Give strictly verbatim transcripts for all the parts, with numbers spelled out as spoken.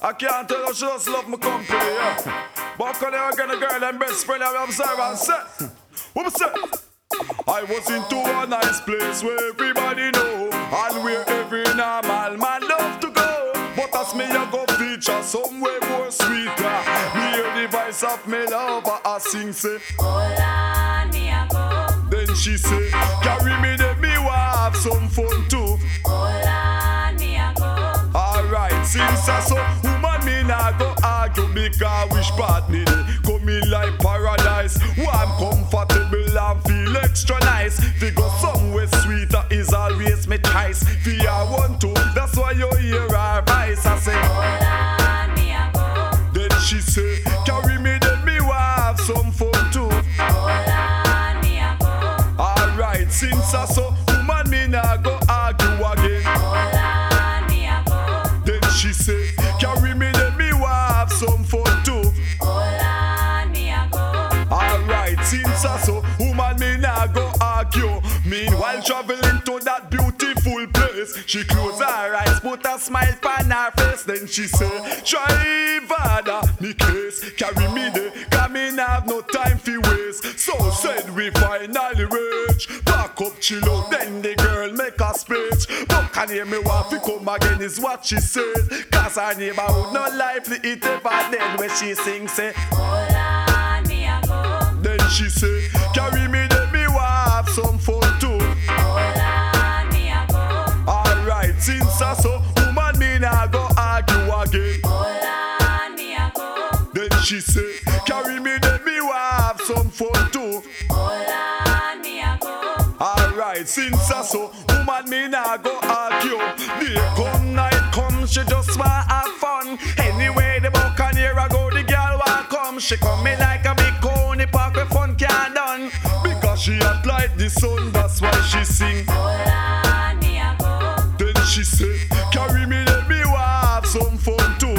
I can't tell her she just love my company, yeah. But can I get a girl and best friend I observe and say, what I say? I was into a nice place where everybody know and where every normal man love to go. But as me I go feature somewhere more sweeter, me hear the voice of me lover I sing say, hola, me a go. Then she say, carry me then me wa have some fun too. Hola, me a go. Alright, since I so woman me nah go argue because wish part me dey come in like paradise. Where I'm comfortable and feel extra nice. Fi go somewhere sweeter is always me choice. Fi I want to, that's why you hear her voice. I say, hola, me a go. Then she say, carry me then me wa have some fun too. Hola, me a go. Alright, since I so woman me nah go argue again. Hola, me a go. Then she say, carry me then me wa have some fun too. Hola, me a go. Alright, since I so woman me nah go argue. Meanwhile traveling to that beautiful place, she close her eyes, put a smile on her face. Then she say, drive harder, me case, carry me there, cause me nah have no time fi waste. So said we finally reach, back up chill out, then the girl make a speech. But can hear me want fi come again is what she says, cause her neighborhood no lively it ever then when she sing say, Hola, me a go. then she say, carry me then me wa have some fun too. Hola, me a go. Alright, since I so woman me nah go argue again. Hola, me a go. Then she say, carry me then me wa have some fun too. Hola, me a go. Alright, since I so woman me nah go argue. Day come, night come, she just want have fun. Anyway the buccaneer I go, the girl want come. She come me like a big coney park where fun can't done. Because she act like the sun, that's why she sing. Hola, me a go. Then she say, carry me then me wa have some fun too.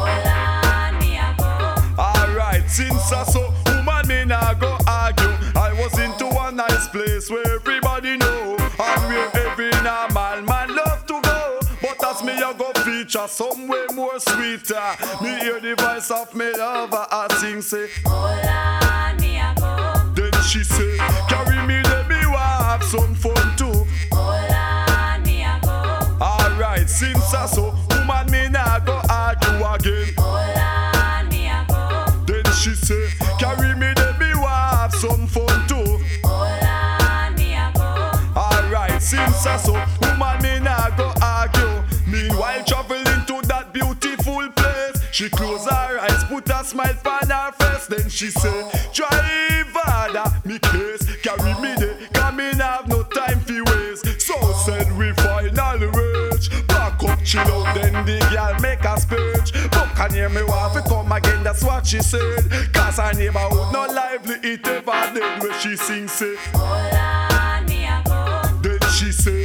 Hola, me a go. Alright, since I so woman me nah go argue. I was into a nice place where everybody know and where every normal man love to go. But as me I go feature somewhere more sweeter, me hear the voice of me lover I sing say, Hola, me a go. then she say, carry me then me wa have some fun too. Hola, me a go. Alright, since I so woman me nah go argue again. Hola, me a go. Then she say, carry me then me wa have some fun too. Hola, me a go. Alright, since I so woman me nah go argue. Meanwhile traveling to that beautiful place, she close her eyes, put a smile on her face. Then she say, drive harder, me case, carry me there, cause me nah have no time fi waste. So said we finally reach, back up chill out, then the girl make a speech. But can hear me want fi come again, that's what she said. Cause her neighborhood no lively it ever then when she sing say, Hola, me a go. then she say,